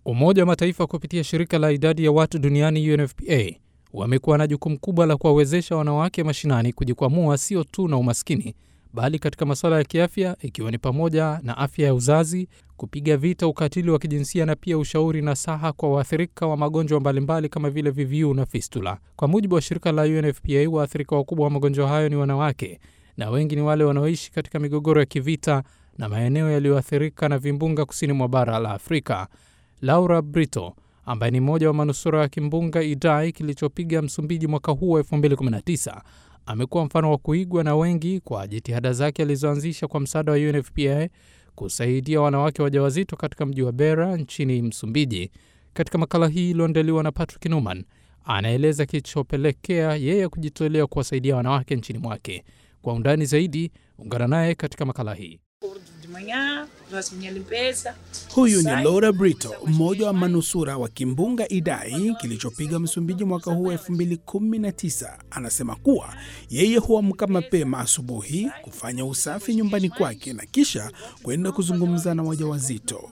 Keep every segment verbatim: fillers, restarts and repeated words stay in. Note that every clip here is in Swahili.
Umoja wa Mataifa kupitia shirika la idadi ya watu duniani U N F P A wamekuwa na jukumu kubwa la kuwawezesha wanawake mashinani kujikwamua sio tu na umaskini, bali katika masuala ya kiafya, ikiwa ni pamoja na afya ya uzazi, kupiga vita ukatili wa kijinsia na pia ushauri na saha kwa waathirika wa magonjwa mbalimbali kama vile V V U na fistula. Kwa mujibu wa shirika la U N F P A, waathirika wakubwa wa magonjwa hayo ni wanawake, na wengi ni wale wanaoishi katika migogoro ya kivita na maeneo yaliyoathirika na vimbunga kusini mwa bara la Afrika. Laura Brito, ambaye ni mmoja wa manusura wa kimbunga Idai kilichopiga Msumbiji mwaka huu elfu mbili kumi na tisa, amekuwa mfano wa kuigwa na wengi kwa jitihada zake alizoanzisha kwa msaada wa U N F P A kusaidia wanawake wajawazito katika mji wa Beira nchini Msumbiji. Katika makala hii iliyoandaliwa na Patrick Newman, anaeleza kilichopelekea yeye kujitolea kuwasaidia wanawake nchini mwake. Kwa undani zaidi, ungana naye katika makala hii. Huyu ni Laura Brito, mmoja wa manusura wa kimbunga Idai kilichopiga Msumbiji mwaka huu elfu mbili kumi na tisa. Anasema kuwa yeye huamka mapema asubuhi kufanya usafi nyumbani kwake na kisha kwenda kuzungumza na wajawazito.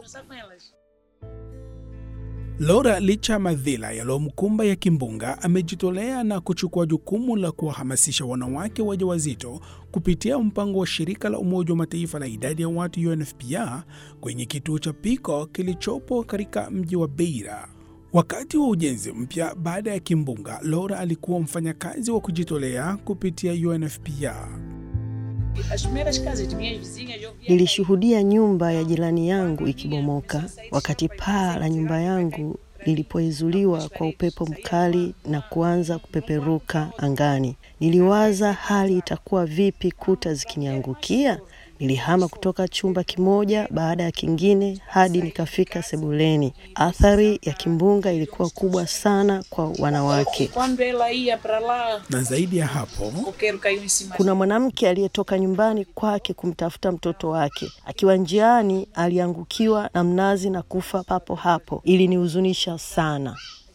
Laura, licha madhila yaliyomkumba ya kimbunga, amejitolea na kuchukua jukumu la kuwahamasisha wanawake wajawazito kupitia mpango wa shirika la Umoja wa Mataifa la idadi ya watu U N F P A kwenye kituo cha Pico kilichopo katika mji wa Beira. Wakati wa ujenzi mpya baada ya kimbunga, Laura alikuwa mfanyakazi wa kujitolea kupitia U N F P A. Nilishuhudia nyumba ya jirani yangu ikibomoka wakati paa la nyumba yangu lilipoizuliwa kwa upepo mkali na kuanza kupeperuka angani. Niliwaza hali itakuwa vipi kuta zikiniangukia. Nilihama kutoka chumba kimoja baada ya kingine hadi nikafika sebuleni. Athari ya kimbunga ilikuwa kubwa sana kwa wanawake. Na zaidi ya hapo, kuna mwanamke aliyetoka nyumbani kwake kumtafuta mtoto wake. Akiwa njiani aliangukiwa na mnazi na kufa papo hapo. Ilinihuzunisha sana.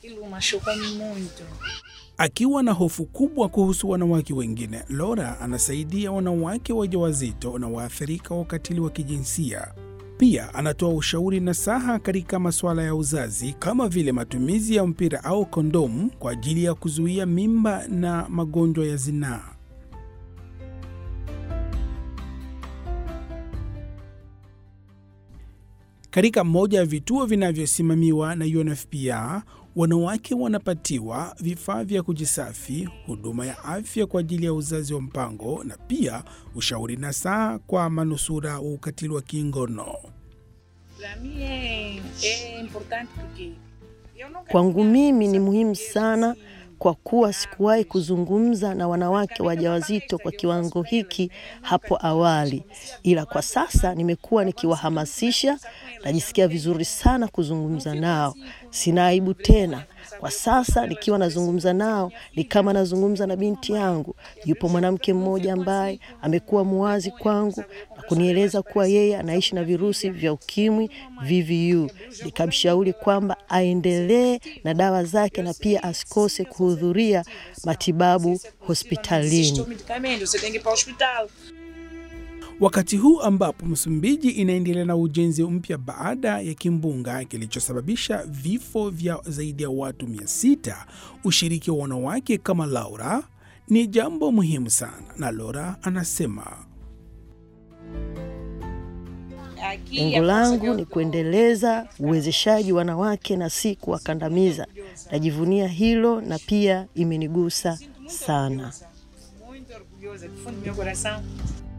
Akiwa na hofu kubwa kuhusu wanawake wengine, Laura anasaidia wanawake wajawazito na waathirika wa ukatili wa kijinsia. Pia anatoa ushauri na saha katika masuala ya uzazi kama vile matumizi ya mpira au kondomu kwa ajili ya kuzuia mimba na magonjwa ya zinaa. Katika moja ya vituo vinavyosimamiwa na U N F P A, wanawake wanapatiwa vifaa vya kujisafi, huduma ya afya kwa ajili ya uzazi wa mpango na pia ushauri na saa kwa manusura wa ukatili wa kingono. Kwangu mimi ni muhimu sana kwa kuwa sikuwahi kuzungumza na wanawake wajawazito kwa kiwango hiki hapo awali. Ila kwa sasa nimekuwa nikiwahamasisha, najisikia vizuri sana kuzungumza nao. Sina aibu tena. Kwa sasa nikiwa nazungumza nao ni kama nazungumza na binti yangu. Yupo mwanamke mmoja ambaye amekuwa muwazi kwangu na kunieleza kuwa yeye anaishi na virusi vya ukimwi V V U. Nikamshauri kwamba aendelee na dawa zake na pia asikose kuhudhuria matibabu hospitalini. Wakati huu ambapo Msumbiji inaendelea na ujenzi mpya baada ya kimbunga kilichosababisha vifo vya zaidi ya watu mia sita, ushiriki wa wanawake kama Laura ni jambo muhimu sana. Na Laura anasema, lengo langu ni kuendeleza uwezeshaji wanawake na si kuwakandamiza. Najivunia hilo na pia imenigusa sana.